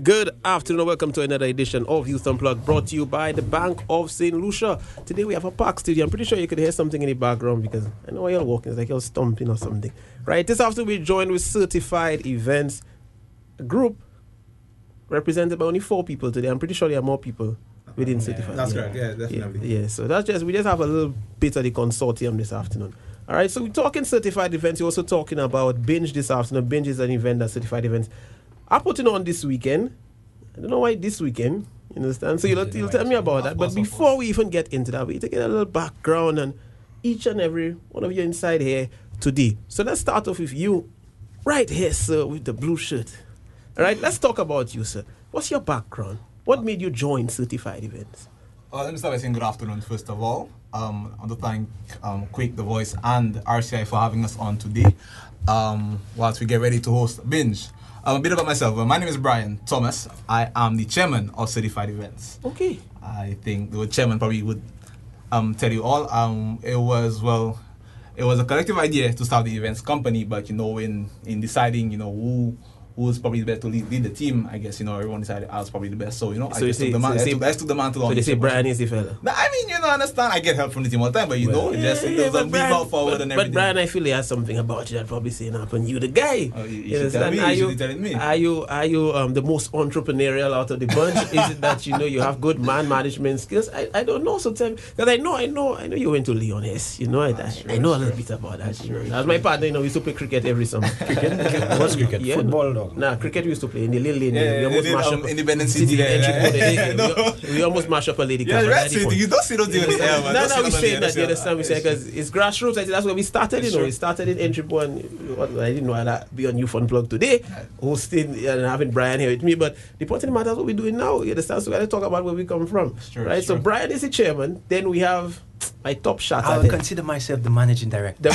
Good afternoon. Welcome to another edition of Youth Unplugged, brought to you by the Bank of St. Lucia. Today we have a park studio. I'm pretty sure you could hear something in the background because I know you're walking. It's like you're stomping or something. Right, this afternoon we joined with Certified Events, a group represented by only 4 people today. I'm pretty sure there are more people within Certified. That's correct. Yeah, definitely. Yeah, so we just have a little bit of the consortium this afternoon. All right, so we're talking Certified Events. We're also talking about Binge this afternoon. Binge is an event that Certified Events are putting on this weekend. I don't know why this weekend, you understand? So you'll tell me about that. But before we even get into that, we need to get a little background on each and every one of you inside here today. So let's start off with you right here, sir, with the blue shirt. All right, let's talk about you, sir. What's your background? What made you join Certified Events? Let me start by saying good afternoon, first of all. I want to thank Quake The Voice and RCI for having us on today whilst we get ready to host Binge. A bit about myself. My name is Brian Thomas. I am the chairman of Certified Events. Okay. I think the chairman probably would tell you all. It was a collective idea to start the events company, but in deciding who's probably the best to lead the team, I guess everyone decided I was probably the best. So I took the mantle on. So they say Brian is the fella. I mean, understand. I get help from the team all the time, but it doesn't move out forward and everything. But Brian, I feel he has something about you that probably saying up, and you the guy. You should tell me. You should be telling me. Are you the most entrepreneurial out of the bunch? Is it that you have good man management skills? I don't know. So tell me, because I know you went to Leon S. I know a little bit about that. As my partner, we used to play cricket every summer. Cricket? What's cricket? Yeah, Football, no. Nah, cricket we used to play in the little lane. Yeah, we almost mash up Independent City there. We almost mash up a lady. Yeah, right. You don't see those deals. No, we say that the other time. We say because it's grassroots. I think that's where we started. We started in Entry Point. I didn't know I'd be on Youth Unplugged today, hosting and having Brian here with me. But the point of the matter is what we're doing now. You understand? So we got to talk about where we come from, right? So Brian is the chairman. Then we have my top shatter. I would consider myself the managing director.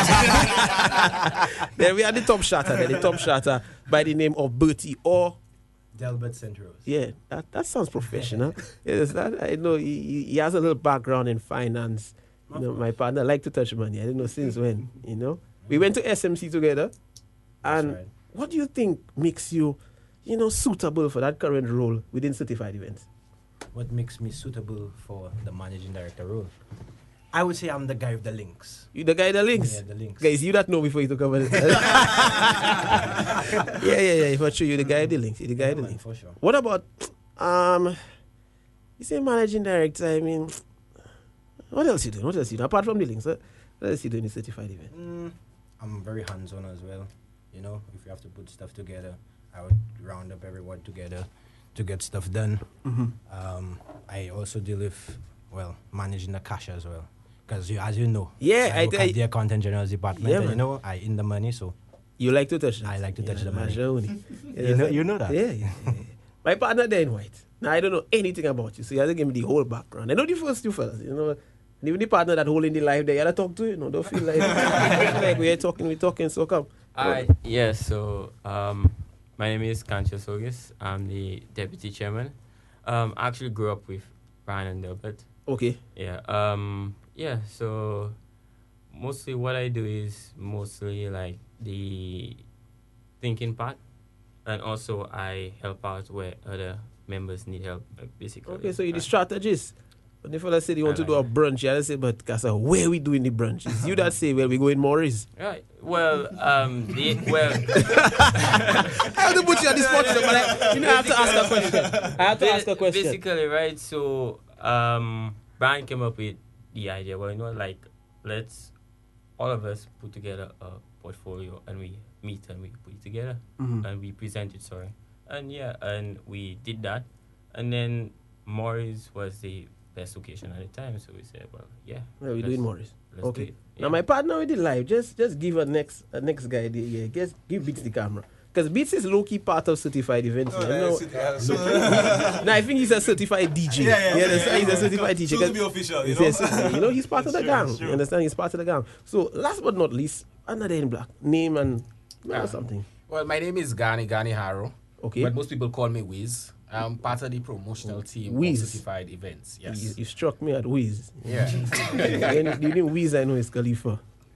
Then we had the top shatter. The top shatter by the name of Bertie or Delbert St. Rose. Yeah, that sounds professional. Yes, that I know he has a little background in finance. My partner liked to touch money. I didn't know since when. We went to SMC together. And right. What do you think makes you, suitable for that current role within Certified Events? What makes me suitable for the managing director role? I would say I'm the guy with the links. You the guy with the links? Yeah, the links. Guys, you that know before you took over it. Yeah. For sure, you the guy with the links. You the guy with the links. For sure. What about, you say managing director, I mean, what else you doing? Apart from the links, what else you doing in Certified Event? I'm very hands-on as well. If you have to put stuff together, I would round up everyone together to get stuff done. Mm-hmm. I also deal with, managing the cash as well. Because as you know, I work at the accountant general's department. Yeah, and, I in the money, so you like to touch that? I like to touch the money. You know that? Yeah. My partner there in white. Now I don't know anything about you, so you have to give me the whole background. I know the first two fellas, and even the partner that holding the life there, you have to talk to don't feel like we're talking, so come. Yeah, so my name is Kancho Sogis. I'm the deputy chairman. I actually grew up with Brian and Delbert. Okay. Yeah. So mostly what I do is mostly like the thinking part, and also I help out where other members need help, basically. Okay, so you're the strategist. When the fella said you want to do a brunch, you say, but Casa, where we doing the brunch? It's you that say, well, we go in Morris. Right. Well, I have to put you on the spot, but I have to ask a question. Basically, right, so Brian came up with the idea, let's all of us put together a portfolio and we meet and we put it together and we present it, and we did that. And then Morris was the best location at the time, so we said, we're doing Morris. Okay. Now my partner with the live, just give a next guy just give Beats the camera. Because Beats is low-key part of Certified Events. Now I think he's a certified DJ. Yeah. He's a certified DJ. To be official, he's part of the gang. You understand? He's part of the gang. So last but not least, another in black. Name and something. Well, my name is Gani Haro. Okay. But most people call me Wiz. I'm part of the promotional team of Certified Events. Yes. You struck me at Wiz. Yeah. The name Wiz I know is Khalifa.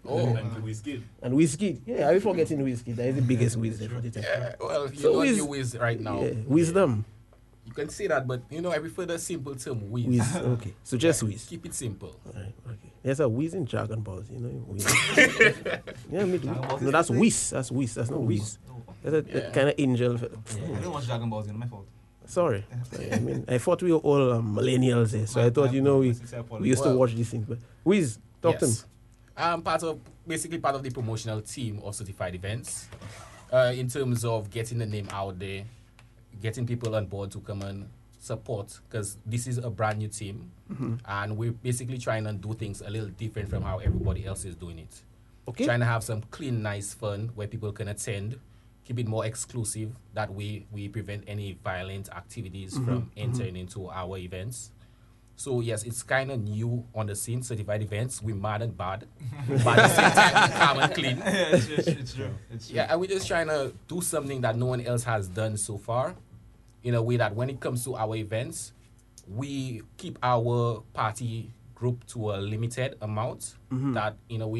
And whiskey. And Whiskey. Yeah, are we forgetting Whiskey? That is the biggest whiz there for the time. Yeah, well, you So know whiz- you whiz right now. Yeah, wisdom. You can say that, but I prefer the simple term whiz. Whiz. Okay. So just whiz. Keep it simple. Alright, okay. There's a whiz in Dragon Balls, whiz. Yeah, me too. Dragon Balls No, is that's the- whiz. That's whiz. That's not whiz. That's a Yeah. kind of angel. I don't watch Dragon Balls, my fault. Sorry. I mean, I thought we were all millennials here, so I thought, we used to Well- watch these things. But whiz, talk to me. Yes. I'm basically part of the promotional team of Certified Events. In terms of getting the name out there, getting people on board to come and support, because this is a brand new team, and we're basically trying to do things a little different from how everybody else is doing it. Okay. Trying to have some clean, nice fun where people can attend, keep it more exclusive. That way, we prevent any violent activities from entering into our events. So yes, it's kind of new on the scene. Certified Events, we're mad and bad, but at the same time, we're calm and clean. Yeah, it's true. Yeah, and we're just trying to do something that no one else has done so far, in a way that when it comes to our events, we keep our party group to a limited amount. That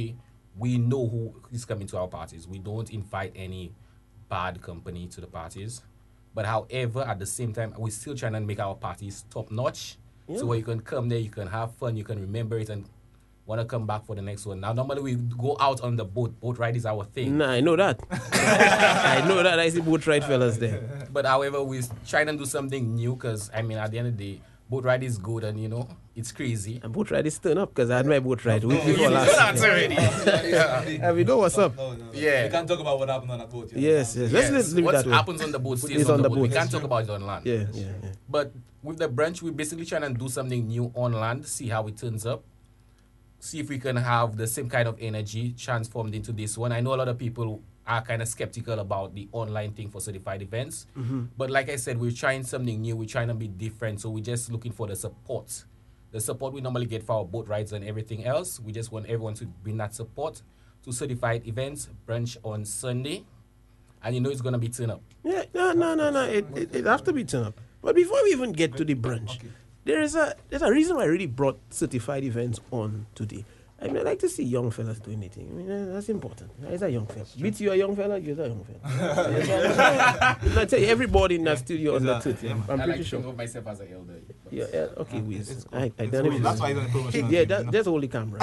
we know who is coming to our parties. We don't invite any bad company to the parties, but however, at the same time, we're still trying to make our parties top notch. So where you can come there, you can have fun, you can remember it, and want to come back for the next one. Now, normally we go out on the boat. Boat ride is our thing. Nah, I know that. I know that. I see boat ride fellas there. But however, we're trying to do something new because, at the end of the day, boat ride is good and, it's crazy. And boat ride is turn up because I had my boat ride week You before know last. that already. Yeah. And we know what's up. Yeah. We can't talk about what happened on that boat. Yes. Let's leave it What that way. happens on the boat stays It's on the boat. We can't talk about it on land. Yeah. But with the brunch, we're basically trying to do something new on land, see how it turns up. See if we can have the same kind of energy transformed into this one. I know a lot of people are kind of skeptical about the online thing for Certified Events. But like I said, we're trying something new. We're trying to be different. So we're just looking for the support. The support we normally get for our boat rides and everything else. We just want everyone to bring that support to Certified Events brunch on Sunday. And it's going to be turn up. Yeah. No. It have to be turn up. But before we even get to the brunch, there's a reason why I really brought Certified Events on today. I like to see young fellas doing anything. That's important. He's a young fella. Beats you a young fella, you're a young fella. I tell you, everybody in that studio under 30. I'm I pretty like to sure. think of myself as an elder. Yeah, okay, Wiz. I It's done cool. it. That's why he's on the promotion. Yeah, that's only camera.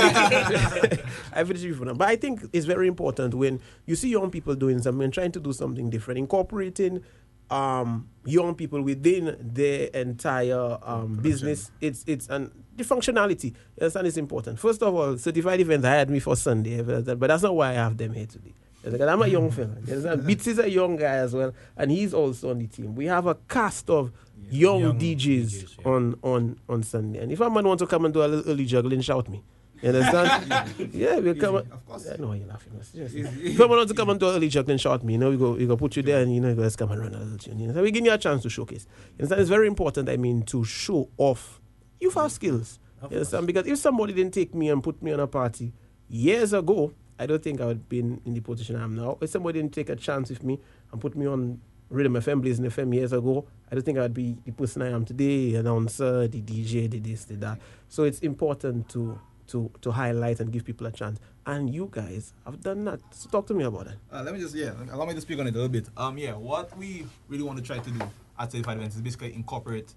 I finished it for now. But I think it's very important when you see young people doing something, trying to do something different, incorporating young people within their entire business. It's the functionality. You understand? It's important. First of all, Certified Events hired me for Sunday, but that's not why I have them here today. Because I'm a young fella. You understand? Beats is a young guy as well, and he's also on the team. We have a cast of young DJs on Sunday. And if a man wants to come and do a little early juggling, shout me. You understand? Yeah, we'll come. Of course. I know why you're laughing. If someone wants to come and do an early juggling, shout me. We go put you there, and you guys come and run a little tune. So we give you a chance to showcase. You understand? It's very important. To show off. You have skills. You understand? Because if somebody didn't take me and put me on a party years ago, I don't think I would be in the position I am now. If somebody didn't take a chance with me and put me on Rhythm FM, Blazing FM years ago, I don't think I would be the person I am today, announcer, the DJ, the this, the that. So it's important to highlight and give people a chance. And you guys have done that. So talk to me about that. Allow me to speak on it a little bit. What we really want to try to do at Certified Events is basically incorporate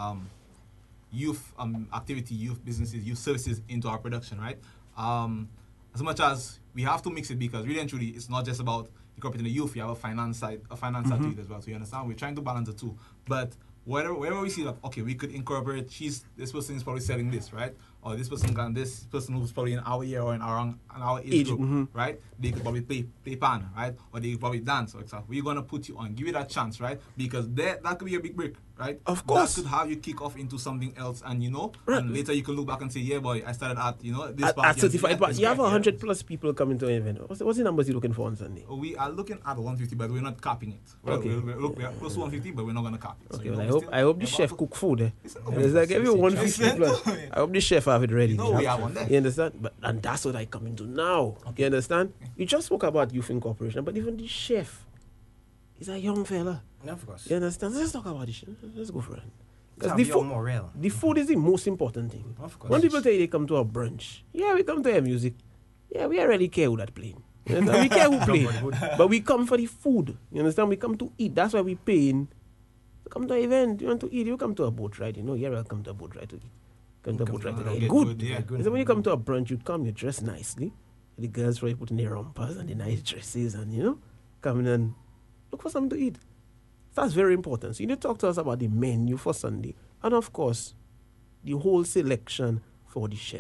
youth activity, youth businesses, youth services into our production, right? As much as we have to mix it, because really and truly, it's not just about incorporating the youth. You have a finance side to it as well. So you understand? We're trying to balance the two. But wherever we see that, okay, we could incorporate, this person is probably selling this, right? Or this person who's probably in our year or in our age group, right? They could probably play pan, right? Or they could probably dance, for example. We're gonna put you on, give you that chance, right? Because that could be a big break, right? Of course. That could have you kick off into something else, and Right. and later you can look back and say, yeah, boy, I started at this At party. Certified Party, you have Yeah. 100 plus people coming to an event. What's the numbers you're looking for on Sunday? We are looking at 150, but we're not capping it. Okay. We're close to 150, but we're not gonna cap it. So, Okay, you well, know, I hope the chef cook food. It's like every 150 plus. I hope the chef have it ready. we have one there. You understand? And that's what I come into now. You understand? You just spoke about youth incorporation, but even the chef is a young fella. Of course. You understand? Let's talk about this. Let's go for it. Because the the food, more the food is the most important thing. Of course. When people tell you they come to a brunch, yeah, we come to hear music. yeah, we don't really care who that playing. You understand? We care who playing. But we come for the food. You understand? We come to eat. That's why we paying. To come to an event, you want to eat, you come to a boat ride. You know, you're welcome to a boat ride to eat. Come to a boat ride to eat. Good. Yeah. So when you come to a brunch, you come, you dress nicely. The girls probably put in their rompers and the nice dresses and, you know, come in and look for something to eat. That's very important. So you need to talk to us about the menu for Sunday. And of course, the whole selection for the chef.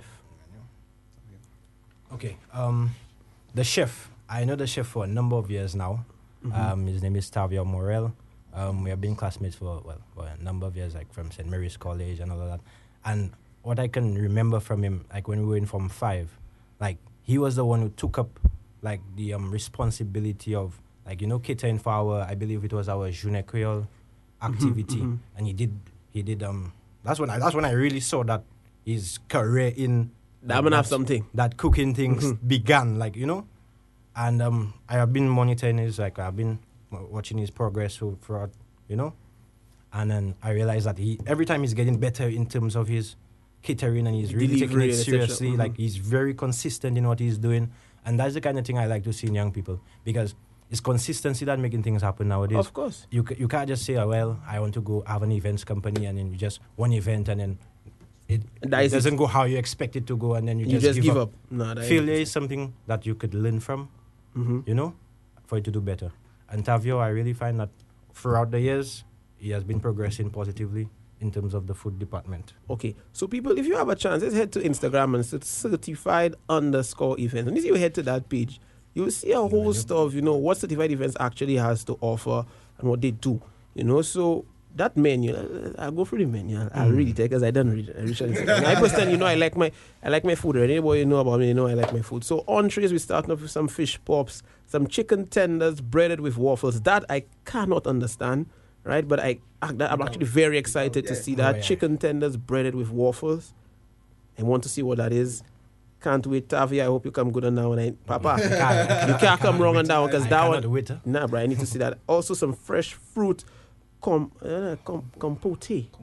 Okay. The chef. I know the chef for a number of years now. His name is Tavia Morel. We have been classmates for a number of years, like from St. Mary's College and all of that. And what I can remember from him, like when we were in Form 5, like he was the one who took up like the responsibility of, like, you know, catering for our, I believe it was our Journée Creole activity. And he did that's when I really saw that his career in That man have something. that cooking things began, like, you know. And I have been monitoring his, like, I've been watching his progress throughout, you know. And then I realized that every time he's getting better in terms of his catering, and he's really taking it seriously. Like, he's very consistent in what he's doing. And that's the kind of thing I like to see in young people, because it's consistency that making things happen nowadays. Of course. You can't just say, oh, well, I want to go have an events company, and then you just one event, and then it doesn't go how you expect it to go, and then you just give up. No, Failure is something that you could learn from, you know, for it to do better. And Tavio, I really find that throughout the years, he has been progressing positively in terms of the food department. Okay, so people, if you have a chance, let's head to Instagram and search certified_events. And if you head to that page, you'll see a whole stuff, you know, what Certified Events actually has to offer and what they do, you know. So that menu, I'll go through the menu. I'll read it because I don't read it. I personally, you know, I like my food. Anybody know about me, you know I like my food. So entrees, we starting off with some fish pops, some chicken tenders breaded with waffles. That I cannot understand, right? But I'm actually very excited to see that. Chicken tenders breaded with waffles. I want to see what that is. Can't wait, Tavi. I hope you come good on that one. Papa, you can't come wrong on that one, because that one. Wait, Nah, bro, I need to see that. Also, some fresh fruit compote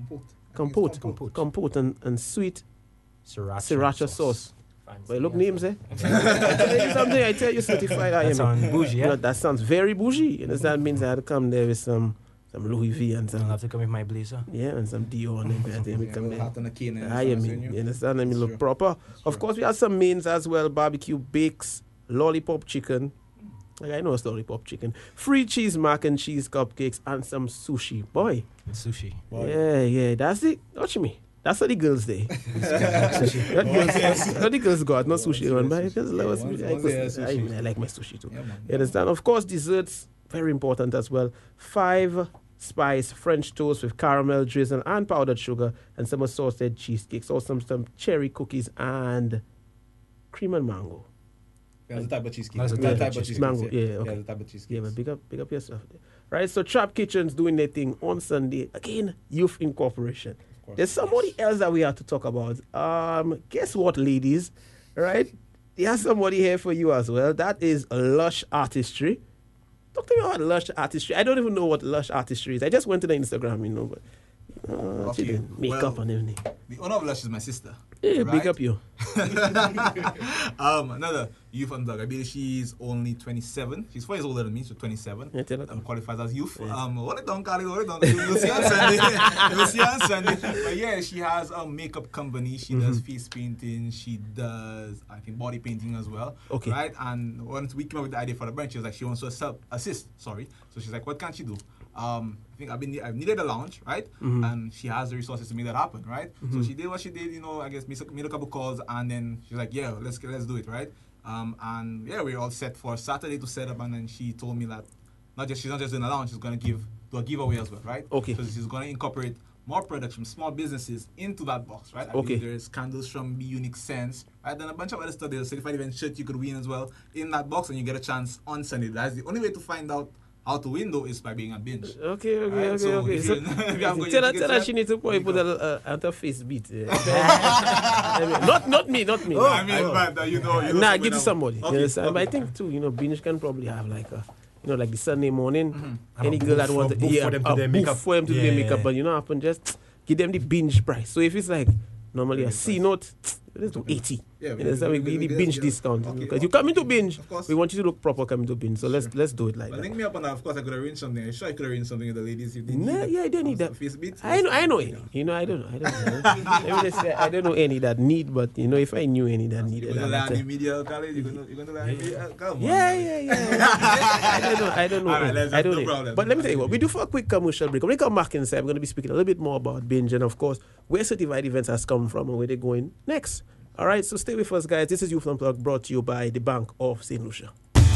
and sweet sriracha sauce. Well, look, names, eh? I tell you something. I tell you, certified. That sounds bougie, yeah? No, that sounds very bougie. You know, that means I had to come there with some Louis V and some. I'll have to come with my blazer. Yeah, and some Dior and everything. We come there. Hat and a cane and I mean, you understand? I mean, look proper. Of course, we have some mains as well: barbecue bakes, lollipop chicken. Like, I know it's lollipop chicken. Free cheese mac and cheese cupcakes and some sushi. Boy. It's sushi. Yeah. That's it. Watch me. That's what the girls do. What the girls got, not sushi. I like my sushi too. Yeah, You understand? Of course, desserts, very important as well. 5 spice French toast with caramel drizzle and powdered sugar, and some assorted cheesecakes, or some cherry cookies and cream and mango. That's the type of cheesecake. That's the Yeah, type of cheesecake. Mango, yeah, okay. Yeah, the type of cheesecake. Yeah, but big up yourself. Right, so Trap Kitchen's doing their thing on Sunday. Again, Youth Incorporation. There's somebody else that we have to talk about. Guess what, ladies? Right? There's somebody here for you as well. That is Lush Artistry. Talk to me about Lush Artistry. I don't even know what Lush Artistry is. I just went to the Instagram, you know, but she Okay, did makeup and everything. The owner of Lush is my sister. Yeah, right? big up you. Another youth underdog. I believe she's only 27. She's 4 years older than me, so 27. Yeah, tell her that. Qualifies as youth. Yeah. Hold it down, Carly. Hold it down. You'll see on Sunday. You'll see on Sunday. But yeah, she has a makeup company. She does face painting. She does, I think, body painting as well. Okay. Right? And once we came up with the idea for the brand, she was like, she wants to assist. So she's like, what can she do? I think I've needed a lounge, right? And she has the resources to make that happen, right? So she did what she did, you know, I guess made a couple calls, and then she's like, yeah, let's do it, right? And yeah, we're all set for Saturday to set up, and then she told me that she's not just doing a lounge, she's gonna do a giveaway as well, right? Okay. So she's gonna incorporate more products from small businesses into that box, right? I Okay. believe there's candles from Be Unique Sense, right? Then a bunch of other stuff. There's a certified event shirt you could win as well in that box, and you get a chance on Sunday. That's the only way to find out how to win, though, is by being a binge. Okay. Right, so So, if you have got tell your her tickets she needs to there, put a face beat. Not me. I mean, but you know. Nah, give it to somebody. Okay, Yes, okay. but I think too, you know, binge can probably have like a, you know, like the Sunday morning. Any A girl that booth wants for them to do their booth makeup. for them to do their Yeah. makeup, but you know, happen just give them the binge price. So if it's like normally a C note, Let's do 80. Yeah, You know, so we need binge discount. Okay, Because you come into binge, of course. we want you to look proper coming to binge. So let's do it like But that. link me up on that. Of course, I could arrange something. I'm sure I could arrange something with the ladies if they need Nah, it. yeah, I don't need that. Face beats. I know any. You know, I don't know. Let me just say, I don't know any that need, but you know, if I knew any that You're needed, going to I'd learn say- in media college. You're going to learn in media. Come on. Yeah. I don't know. All right, any. that's I don't no know. problem. But let me tell you what, we do for a quick commercial break. When we come back inside, we're going to be speaking a little bit more about binge and, of course, where certified events has come from and where they're going next. All right, so stay with us, guys. This is Youth Unplugged, brought to you by the Bank of St. Lucia.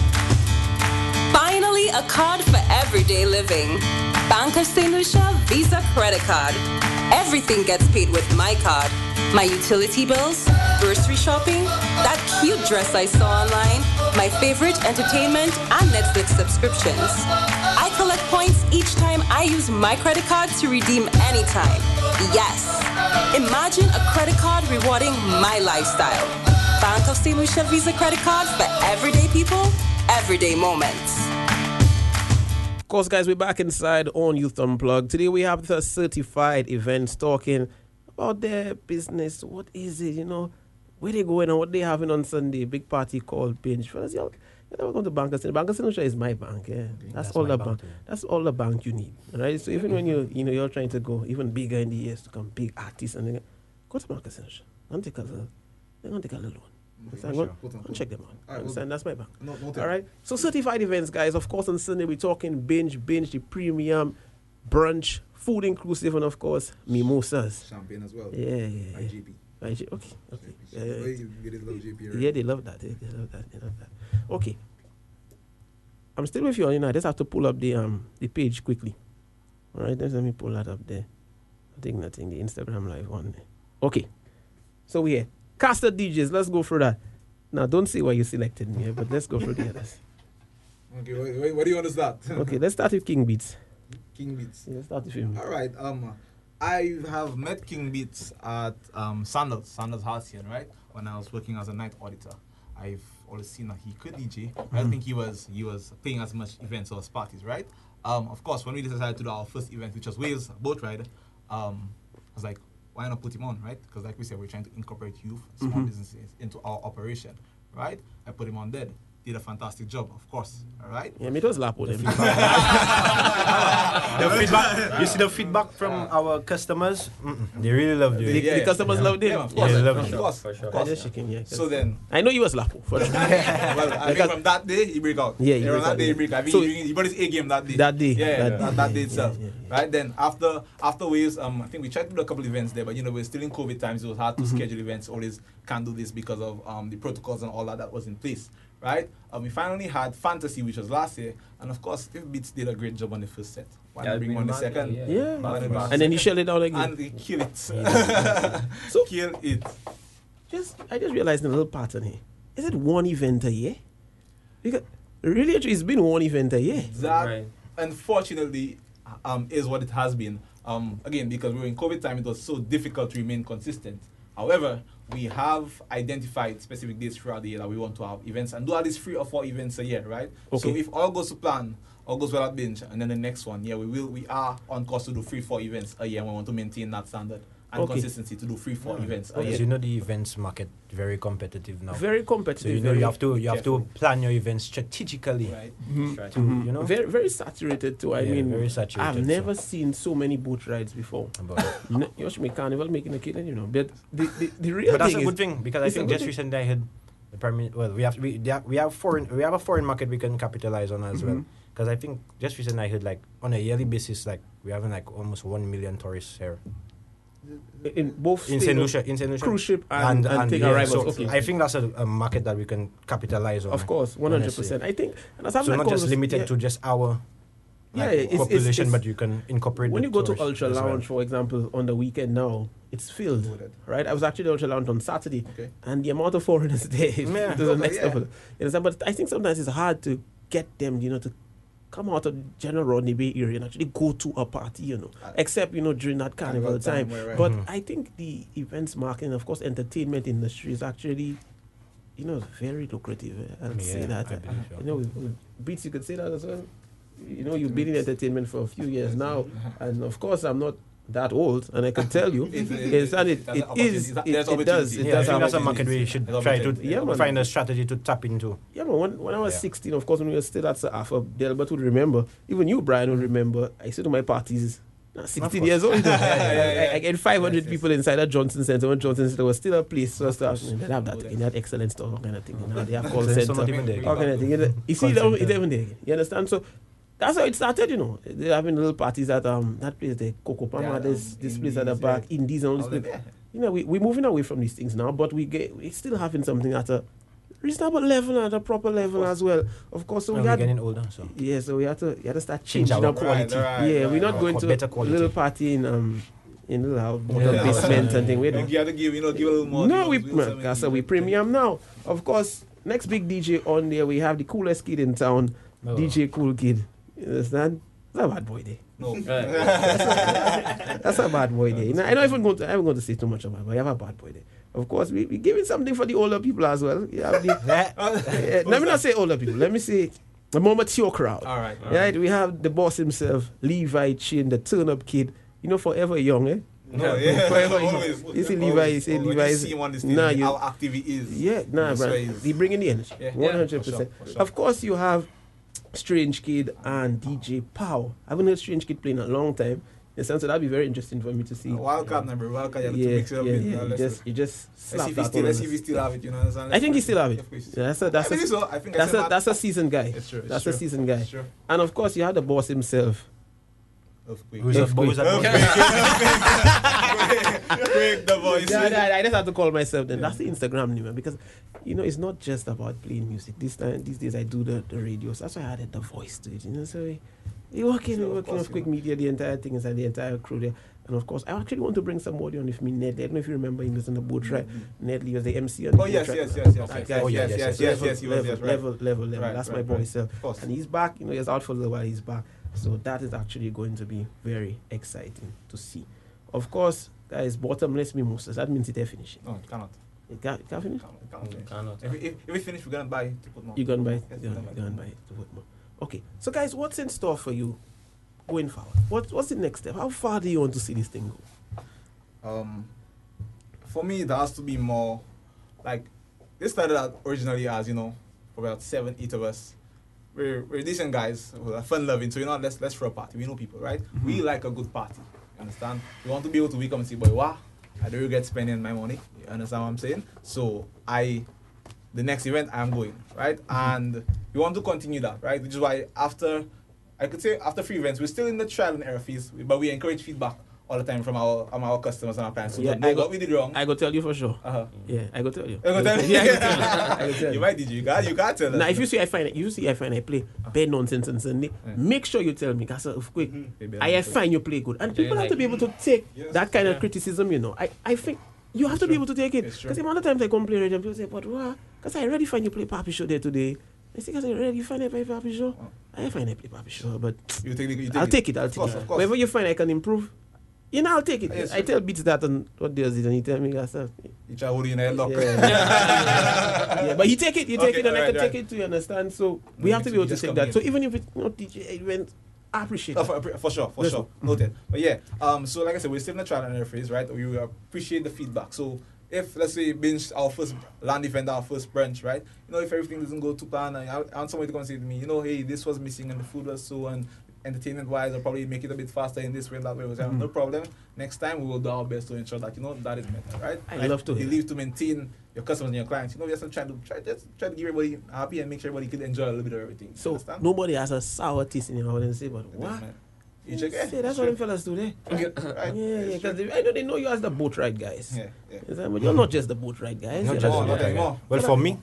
Finally, a card for everyday living. Bank of St. Lucia Visa Credit Card. Everything gets paid with my card. My utility bills, grocery shopping, that cute dress I saw online, my favorite entertainment, and Netflix subscriptions. I collect points each time I use my credit card to redeem anytime. Yes! Imagine a credit card rewarding my lifestyle. Bank of St. Lucia Visa Credit Card for everyday people, everyday moments. Of course, guys, we're back inside on Youth Unplugged. Today we have the certified events talking about their business. What is it, you know, where they going and what they having on Sunday. Big party called Binge. Fellas, y'all never come to Bank of St. Bank of St. Lucia is my bank, yeah. That's all my the bank bank. too. That's all the bank you need, right? So even when you're trying to go even bigger in the years to come, big artists and then go to Bank of St. Lucia. They're gonna take a little loan. Understand? sure. Go and check them out. All right, Understand? That's my bank. No, All right. So certified events, guys. Of course, on Sunday we're talking binge, the premium, brunch, food inclusive, and of course mimosas. Champagne as well. Yeah. IGP. Okay. Yeah. You get his little JP, right? Yeah, they love that. They love that. Okay. I'm still with you. You know, I just have to pull up the page quickly. All right. Let me pull that up there. Nothing. The Instagram live one. There. Okay. So we here. Caster DJs. Let's go through that. Now, don't say why you selected me, but let's go through the others. Okay, what do you want to start? Okay, let's start with King Beats. King Beats. Yeah, let's start with him. All right. I have met King Beats at Sandals Halcyon, right? When I was working as a night auditor. I've always seen that he could DJ. I don't think he was playing as much events or as parties, right? Of course, when we decided to do our first event, which was Wales boat ride, I was like, why not put him on, right? Because like we said, we're trying to incorporate youth, small businesses into our operation, right? I put him on there. Did a fantastic job, of course, all right? Yeah, me just laugh with him. The feedback, you see the feedback from our customers? They really love you. The customers loved him. Yeah, of course, Yeah, they love of you. course, For sure. of I course. just shaking, yeah. So then, I know you was Lapo for sure. well, I think from that day, he break out. Yeah, he from break that out, day, yeah. he break out. I So- think he brought his A game that day. That day, Yeah, that that day, day yeah, itself. yeah. Right then, after Waves, I think we tried to do a couple events there, but we're still in COVID times. It was hard to schedule events. Always can't do this because of the protocols and all that was in place. Right? We finally had Fantasy, which was last year, and of course, Steve Beats did a great job on the first set. Why Yeah, not bring him on the man, second? Yeah. Why not bring him on And then he second? shut it down again. And he kill it. So- kill it. I just realized a little pattern here. Is it one event a year? Because really, it's been one event a year. That Right. unfortunately is what it has been. Again, because we were in COVID time, it was so difficult to remain consistent. However, we have identified specific dates throughout the year that we want to have events and do at least 3 or 4 events a year, right? So Okay. if all goes to plan, all goes well at Binge, and then the next one, we are on course to do 3-4 events a year, and we want to maintain that standard and Okay. consistency to do 3-4 events a As year. you know, the events market very competitive now. Very competitive. So you know very, you have to careful. plan your events strategically. Right. Right. To you know. very, very saturated too. I Yeah, mean, very saturated, I've so. never seen so many boat rides before. About it. You watch me Carnival making a killing, you know. But the real But that's thing a is, good thing because I it's a think good just thing. recently I heard the Prime. Well, we have a foreign market we can capitalize on as well. Because I think just recently I heard like on a yearly basis like we having like almost 1 million tourists here in both in state St. of Lucia, cruise ship and take yeah, arrivals. so Okay. I think that's a market that we can capitalize on. Of course, 100%. I think, and that's So not just limited to just our population, it's, but you can incorporate. when the you go to tourists Ultra as well. Lounge, for example, on the weekend now, it's filled. Loaded. Right? I was actually at Ultra Lounge on Saturday, Okay. and the amount of foreigners there is Yeah. to the next Yeah. level. You understand? But I think sometimes it's hard to get them, to come out of General Rodney Bay area and actually go to a party, except, during that carnival time. Right. But I think the events marketing, of course, entertainment industry is actually, very lucrative. I'll say that. I believe so. With Beats, you could say that as well. You've been in entertainment for a few years now, and of course, I'm not that old, and I can tell you, it there's does. It opportunity. does. Yeah, I have think that's a opportunities. market we should There's try to opportunity. Yeah, man. find a strategy to tap into. Yeah, man. When I was Yeah. 16, of course, when we were still at Sir Arthur, Delbert would remember. Even you, Brian, would remember. I used to do my parties. 16 years old. I get 500 people inside at Johnson Center. When Johnson Center was still a place for stuff. They have that. They had excellent stuff, all kind of thing. Now they have call Excellent stuff, center, not even there. all kind of thing. You see, it's even there. You understand? So that's how it started. You know, they're having little parties at that place, the Coco Palma. There's this place at the back, Indies and all this All place. there. You know, we're moving away from these things now, but we're still having something at a reasonable level, at a proper level as well. Of course, so And we we're had. getting older, so Yeah, so we had to start Change changing our our quality. Right, Yeah, we're not right. going to Better a quality. little party in little house, bottom Yeah. basement and thing. We You don't. have to give a little more. No, we premium now. Of course, next big DJ on there, we have the coolest kid in town, Oh. DJ Cool Kid. You understand? That's a bad boy day. No. That's a bad boy day. Now, I'm not going to say too much about it, but you have a bad boy day. Of course, we giving something for the older people as well. You have the, let me not say older people. Let me say the more mature crowd. All right. Right? We have the boss himself, Levi Chin, the turn-up kid. You know, forever young, eh? No, yeah. Forever Always. young. You see Levi, you say When Levi you is... see him on the stage, Nah, you- how active he is. Yeah, nah, That's bro. why he's- He bringing the energy. Yeah. 100%. For sure. Of course, you have Strange Kid and DJ Pow. I haven't heard Strange Kid play in a long time. In a sense, so that'd be very interesting for me to see. Wildcat number, Wildcat, you have to Yeah, mix it up. yeah, with, yeah. You just let's slap see if that he on still, us. have it, you know. Understand? I think he still have it. Of course. Yeah, I think so. I think I said that. that's a seasoned guy. It's true. It's That's true. a seasoned guy. It's true. And of course, you had the boss himself. Earthquake. Who's that? Who's that? Break the voice. Yeah, I just have to call myself then. That's the Instagram name, man, because you know it's not just about playing music. These days I do the radio, so that's why I added the voice to it. You know, so we working with Quick Media, the entire thing is, and the entire crew there. And of course, I actually want to bring somebody on with me, Ned. I don't know if you remember him was on the boat, right? Ned Lee was the MC on the Oh boat, yes, right? yes, yes, yes, That yes, guy, Oh, yeah, yes, yes, yes, he was yes, right. level. Right, That's my right, boy right. himself. Of course. And he's back. You know, he was out for a little while. He's back. So that is actually going to be very exciting to see. Of course, guys, bottomless mimosas. That means it's finishing. No, it cannot. It can't finish. It cannot finish. Cannot. If we finish, we're gonna buy to put more. You're going to buy it. Yes, You're we're gonna going to buy it. To put more. Okay. So, guys, what's in store for you going forward? What's the next step? How far do you want to see this thing go? For me, there has to be more. Like, this started out originally as, you know, for about 7, 8 of us. We're decent guys, we're fun loving. So, you know, let's throw a party. We know people, right? We like a good party. You understand? We want to be able to wake up and say, boy, wow, I don't regret spending my money. You understand what I'm saying? So the next event I'm going, right? And we want to continue that, right? Which is why after 3 events, we're still in the trial and error phase, but we encourage feedback all the time from our customers and our clients. So Yeah, know what we did wrong. I go tell you for sure. Uh-huh. Yeah, I go tell you. You go tell me? Yeah, I go tell you. I go tell You you. might did you can't tell us. Now, if you see I find I play bad nonsense on Sunday, Yeah. make sure you tell me. Cause quick, Maybe I find you play good, and people have to be able to take that kind of criticism. You know, I think you have to be able to take it. It's true. Because the amount of times I come play radio, and people say, "But why?" Because I already find you play Papi Show there today. I say, "Cause I already find I play Papi Show." I find I play Papi Show, but You take I'll take it. I'll take course, it. of course. Wherever you find I can improve, you know, I'll take it. Yes, I tell Beats that and what does it, and he tell me that stuff. You try holding in a lock. Yeah, but you take it, and Okay, I can right, take right. it too. You understand? So we No, have to be you able to just take come that. in. So even if it's not DJ event, I appreciate Oh, it. for sure, Yes, sure. Noted. But yeah, so like I said, we're still in the trial and error phase, right? We appreciate the feedback. So if, let's say, Binge, our first land event, our first branch, right? You know, if everything doesn't go to plan, and I want somebody to come and say to me, you know, hey, this was missing and the food was so, and entertainment-wise, I'll probably make it a bit faster in this way and that way. I was like, no problem. Next time, we will do our best to ensure that, you know, that is met, right? I Like, love to hear you leave to maintain your customers and your clients. You know, we just try to keep everybody happy and make sure everybody can enjoy a little bit of everything. So Understand? nobody has a sour taste in your mouth and say, but It is, what? man. You check it. Say, that's what them fellas do there. Right. Yeah, because I know they know you as the boat ride guys. Yeah, yeah. You know, but you're not just the boat ride guys. Not You're just Oh, the- not yeah. anymore. Well, for me,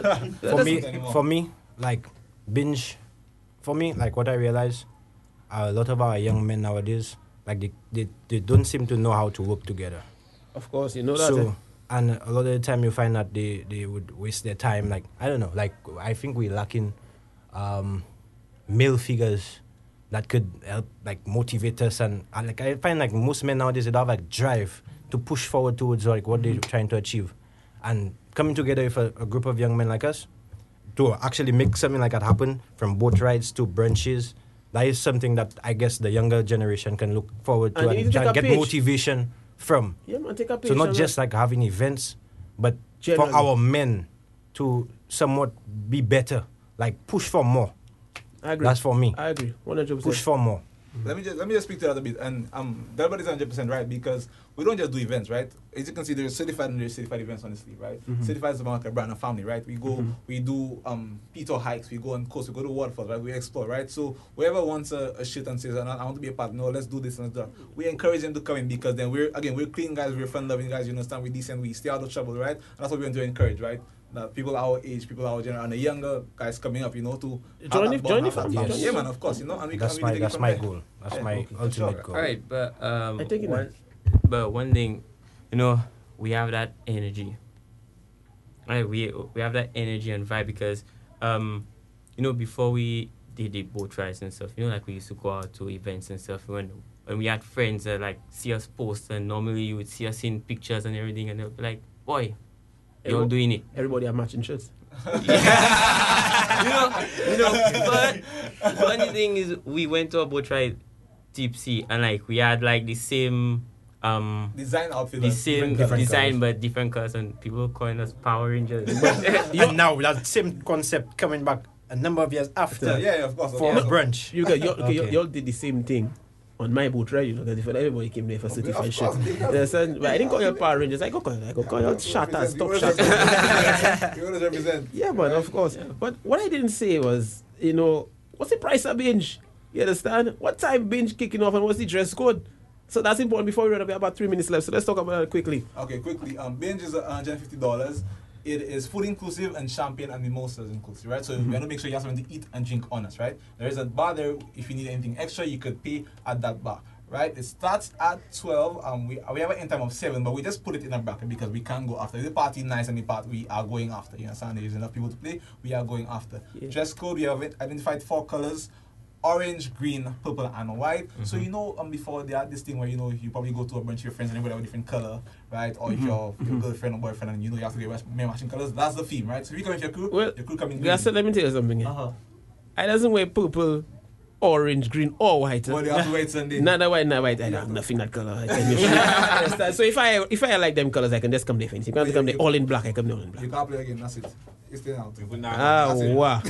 That's- like Binge, for me, like what I realize, a lot of our young men nowadays, like they don't seem to know how to work together. Of course, you know that. So, and a lot of the time you find that they would waste their time. Like, I don't know, like I think we're lacking male figures that could help like motivate us, and like I find like most men nowadays they don't have like drive to push forward towards like what they're trying to achieve, and coming together with a group of young men like us to actually make something like that happen, from boat rides to brunches that is something that I guess the younger generation can look forward to And you need and to take can a get page. motivation from. Yeah, man, take a page. So not from just that. like having events, but Generally. for our men to somewhat be better, like push for more. I agree. That's for me. I agree. 100%. Push for more. Let me just speak to that a bit. And Delbert is 100% right, because we don't just do events, right? As you can see, there's certified and there's certified events on the sleeve, right? Certified is about like a brand and family, right? We go, we do Peter hikes, we go on coast, we go to waterfalls, right? We explore, right? So whoever wants a shit and says, I want to be a part, no, let's do this and that. We encourage them to come in, because then we're clean guys, we're fun-loving guys, you understand? We're decent, we stay out of trouble, right? And that's what we want to encourage, right? That people our age, people our generation, and the younger guys coming up, you know, to Join have that the bond, have family, that join the Yeah, man, of course, you know, and we That's can my really take it from my there. goal. That's Yeah, my okay, for ultimate sure. goal. All right, but I take it one thing, you know, we have that energy. Right, we have that energy and vibe because, you know, before we did the boat rides and stuff, you know, like we used to go out to events and stuff. When we had friends that like see us post, and normally you would see us in pictures and everything, and they'll be like, "Boy, you're doing it." Everybody are matching shirts. you know. But funny thing is, we went to a boat ride, Tipsy, and like we had like the same Design outfit. the same different design colours. but different colors, and people calling us Power Rangers. But And now that same concept coming back a number of years after Yeah, of course. for yeah. brunch. You guys, Okay. y'all did the same thing on my boat ride, you know, because everybody came there for certified of shit. course, they have. You understand? But I didn't call you Power Rangers. I go call you shatters, stop You shatters. always represent. Yeah, man, of course. But what I didn't say was, you know, what's the price of binge? You understand? What time binge kicking off and what's the dress code? So that's important before we run up. We have about 3 minutes left. So let's talk about it quickly. Okay, quickly. Binge is $150. It is food inclusive and champagne and mimosas inclusive, right? So we want to make sure you have something to eat and drink on us, right? There is a bar there. If you need anything extra, you could pay at that bar, right? It starts at 12. We have an end time of 7, but we just put it in a bracket because we can't go after. If the party nice and the part we are going after. You understand? There's enough people to play. We are going after. Yeah. Dress code. We have identified 4 colors: orange, green, purple, and white. So you know, before they had this thing where you know you probably go to a bunch of your friends and everybody have a different color, right? Or if your girlfriend or boyfriend and you know you have to get matching colors. That's the theme, right? So if you come with your crew, Well, your crew coming green. Yeah, so let me tell you something. Uh-huh. I doesn't wear purple, orange, green, or white. Well, you have to wait Sunday. Neither white, neither white. I have nothing that color. I tell you. Understand? So if I like them colors, I can just come there fancy. If I want to come there all in black, I come there all in black. You can't play again. That's it. It's staying out. Ah, wow.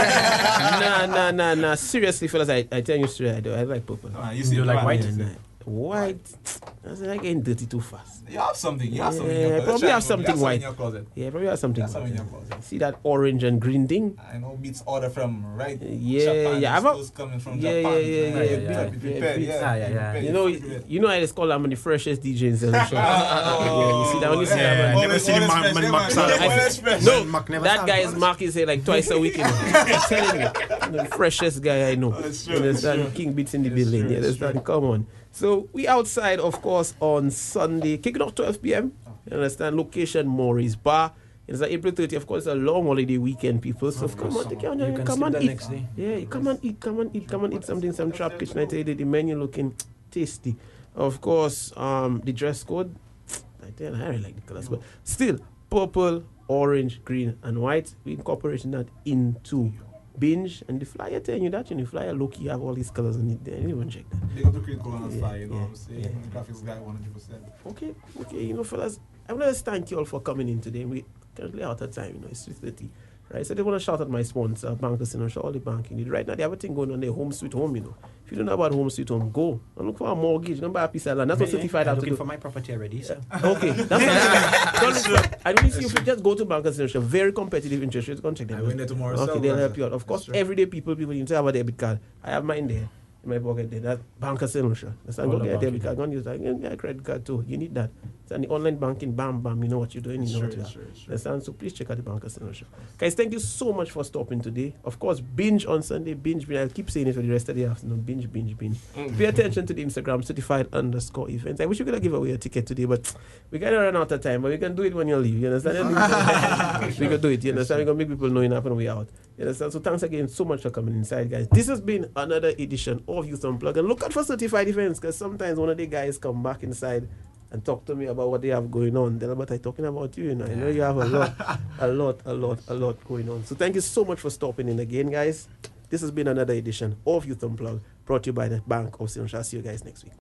Nah. Seriously, fellas, I tell you straight, I like purple. You see, You like white? Nah. White, that's like getting dirty too fast. You have something. You have something. in Yeah, your closet. probably Let's have try something and go. You white. have something in your closet. Yeah, probably have something. That's something in white. your closet. See that orange and green thing? I know Beats order from right. Yeah, Japan. yeah, I've It's a- those coming from yeah, Japan. yeah, Be prepared. Beats. Yeah, Yeah. be prepared. You know I just call them the freshest DJ in the show. Oh, you see that when you see yeah, that yeah. man. never seen him Always man fresh, Max yeah, man. Allen. Always fresh. No, Mac never that sang guy for is us. mark his head like twice a week. You know. I'm telling you, the freshest guy I know. That's true, You understand? King Beats in the building. You understand? Come on. So we outside, of course, on Sunday, kicking off 12 p.m. You understand? Location Maurice Bar. It's like April 30th. Of course, it's a long holiday weekend, people. So come on, take your You can come sleep on, the eat. next day. Yeah, you come and eat something, some trap kitchen. I tell you, the menu looking tasty. Of course, the dress code. I tell you, I really like the colors, but still, purple, orange, green, and white. We incorporating that into binge, and the flyer telling you that. You know, the flyer look, you have all these colors on it. There, anyone check that? Big up the Creed Colonel Yeah, style, you know yeah, what I'm saying? yeah. The graphics guy 100%. Okay, you know, fellas, I want to just thank you all for coming in today. We currently out of time, you know, it's 3:30. Right, so they want to shout out my sponsor, Bankers and all the banking. Right now, they have a thing going on there, Home Sweet Home, you know. If you don't know about Home Sweet Home, go and look for a mortgage. Don't buy a piece of land. That's what certified I'm have to looking do. for my property already, so. Okay, that's don't look for. I don't see you just go to Bankers and very competitive interest rates. Go and check them I out. went there tomorrow. Okay, so, they'll brother. help you out. Of course, That's true. everyday people need to have a debit card. I have mine there in my pocket there. That Bankers Solution. That's All go get a about debit it. card. Go and use that. You get a credit card too. You need that. It's on the online banking. Bam, bam. You know what you're doing. You know what you have. Understand? So please check out the Bankers Solution. Guys, thank you so much for stopping today. Of course, binge on Sunday. Binge. I'll keep saying it for the rest of the afternoon. Binge. Pay attention to the Instagram certified_events. I wish we could have given away a ticket today, but we gotta run out of time. But we can do it when you leave. You understand? We can do it. You understand? We're gonna make people know enough and we out. You understand? So thanks again so much for coming inside, guys. This has been another edition of Youth Unplugged. And look out for certified events, because sometimes one of the guys come back inside and talk to me about what they have going on. Then but I'm talking about you, you know. I know you have a lot going on. So thank you so much for stopping in again, guys. This has been another edition of Youth Unplugged, brought to you by the Bank of St. Lucia. See you guys next week.